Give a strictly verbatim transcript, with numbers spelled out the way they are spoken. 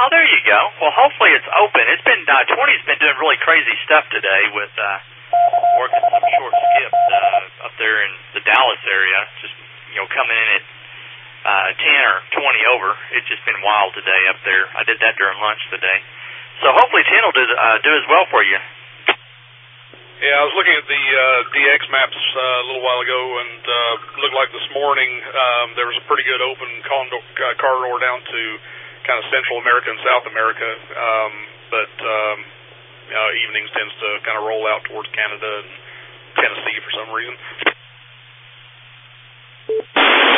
Oh, there you go. Well, hopefully it's open. It's been uh, twenty's been doing really crazy stuff today with uh, working some short skips uh, up there in the Dallas area. Just you know coming in at uh, ten or twenty over. It's just been wild today up there. I did that during lunch today. So hopefully ten will do uh, do as well for you. Yeah, I was looking at the uh, D X maps uh, a little while ago, and uh, looked like this morning um, there was a pretty good open condor, uh, corridor down to kind of Central America and South America, um, but um, you know, evenings tends to kind of roll out towards Canada and Tennessee for some reason.